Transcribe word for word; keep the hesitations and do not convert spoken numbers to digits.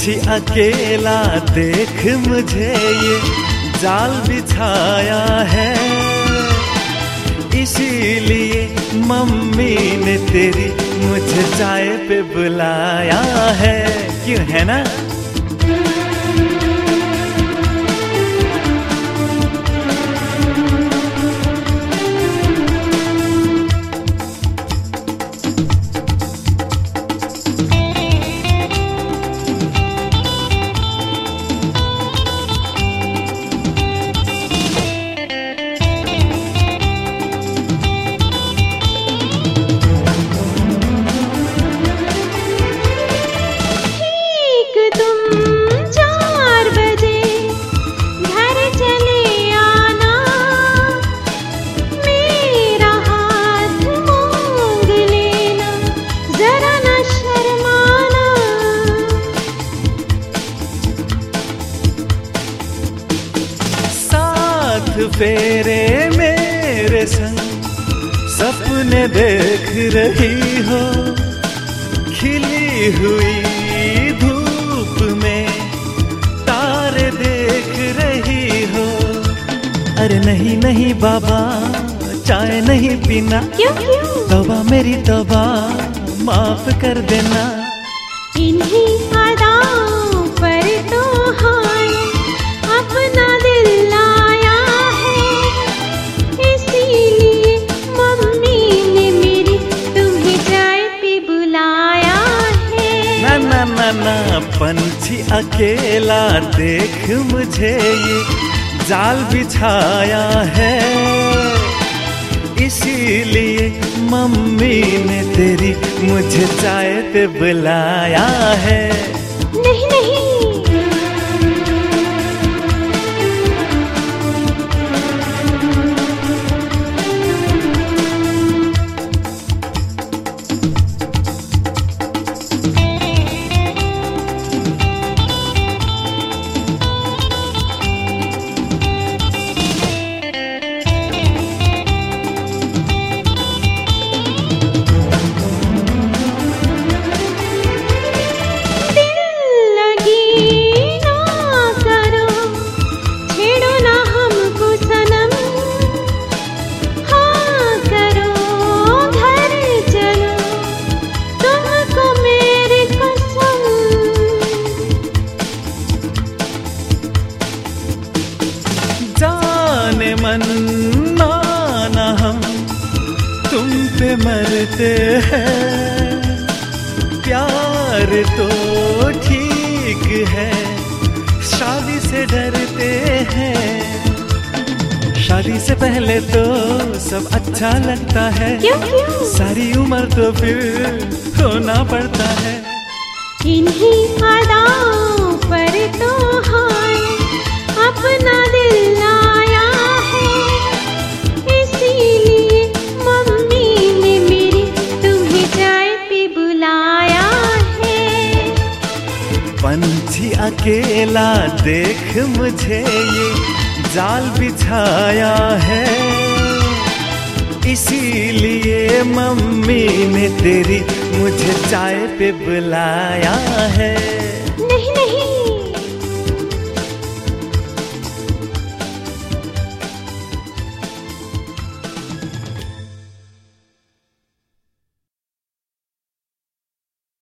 पंछी अकेला देख मुझे ये जाल बिछाया है, इसीलिए मम्मी ने तेरी मुझे चाय पे बुलाया है। क्यों है ना? फेरे मेरे संग सपने देख रही हो, खिली हुई धूप में तारे देख रही हो। अरे नहीं नहीं बाबा, चाय नहीं पीना। क्यों क्यों? तौबा मेरी तौबा, माफ कर देना। इन्हीं अदाओं पर तो हाय अपना दिल लाया है, इसीलिए मम्मी ने मेरी तुम्हें चाय पे बुलाया है। ना ना ना ना, पंछी अकेला देख मुझे ये जाल बिछाया है, इसीलिए मम्मी ने तेरी मुझे चाय पे बुलाया है। नहीं नहीं, मन्ना हम तुम पे मरते हैं, प्यार तो ठीक है, शादी से डरते हैं। शादी से पहले तो सब अच्छा लगता है, क्यों क्यों? सारी उम्र तो फिर होना पड़ता है। इन्हीं अदाओं पर तो हाय अपना दिल लाया है, इसीलिए मम्मी ने मेरी तुम्हें चाय पे बुलाया है। पंछी अकेला देख मुझे ये जाल बिछाया है, इसीलिए मम्मी ने तेरी मुझे चाय पे बुलाया है।